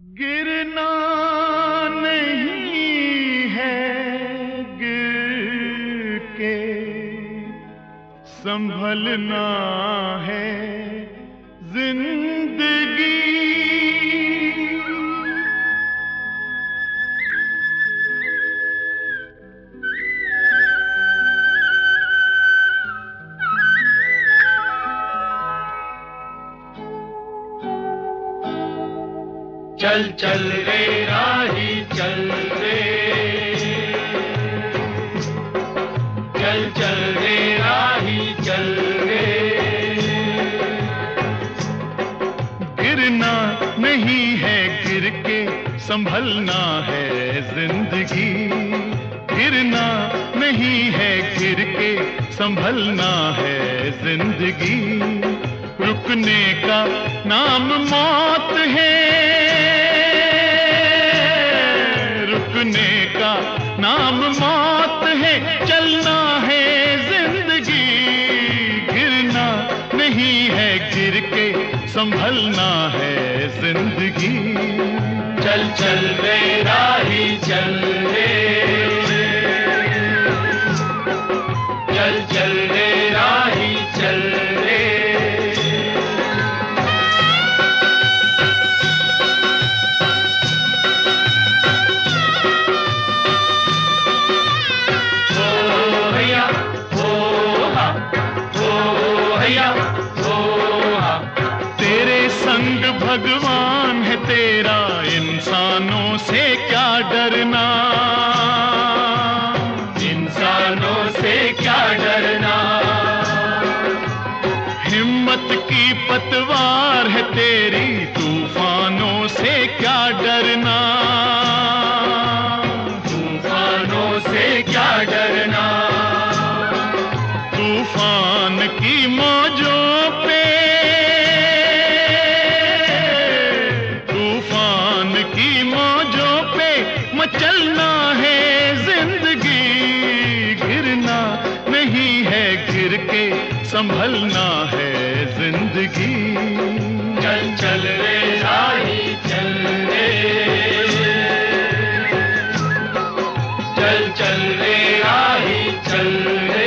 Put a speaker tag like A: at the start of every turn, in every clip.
A: गिरना नहीं है, गिर के संभलना है जिंदगी।
B: चल चल रे राही चल रे, चल चल रे राही चल रे।
A: गिरना नहीं है, गिर के संभलना है जिंदगी। गिरना नहीं है, गिर के संभलना है जिंदगी। रुकने का नाम मौत है, रुकने का नाम मौत है, चलना है जिंदगी। गिरना नहीं है, गिर के संभलना है जिंदगी।
B: चल चल रे राही चल रे, चल चल रे राही चल रे।
A: तेरे संग भगवान है तेरा, इंसानों से क्या डरना,
B: इंसानों से क्या डरना।
A: हिम्मत की पतवार है तेरी, तूफानों से क्या डरना,
B: तूफानों से क्या डरना।
A: तूफान की मौजों पे, तूफान की मौजों पे मचलना है जिंदगी। गिरना नहीं है, गिर के संभलना है जिंदगी।
B: चल चल रे राही चल रे, चल चल रे राही चल रे।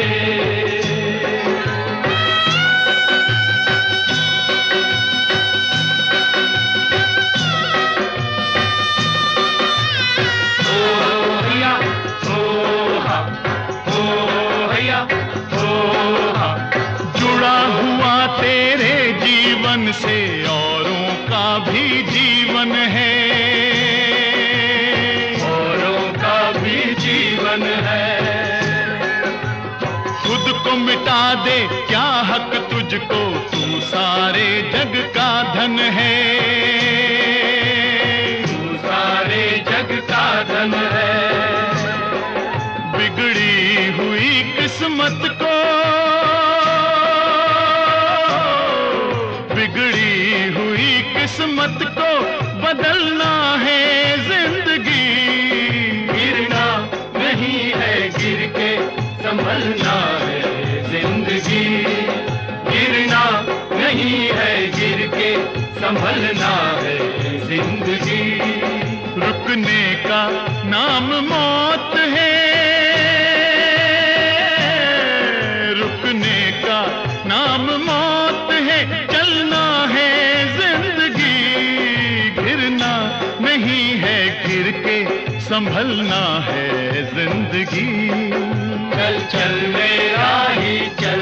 A: जुड़ा हुआ तेरे जीवन से औरों का भी जीवन है,
B: औरों का भी जीवन है।
A: खुद को मिटा दे क्या हक तुझको, तू सारे जग का धन है,
B: तू सारे जग का धन है।
A: बिगड़ी हुई किस्मत को, बिगड़ी हुई किस्मत को बदलना है जिंदगी।
B: गिरना नहीं है, गिर के संभलना है जिंदगी। गिरना नहीं है, गिर के संभलना है जिंदगी।
A: रुकने का नाम मौत है, रुकने का नाम मौत है, चलना है जिंदगी। गिरना नहीं है, गिर के संभलना है जिंदगी।
B: चल चल रे राही चल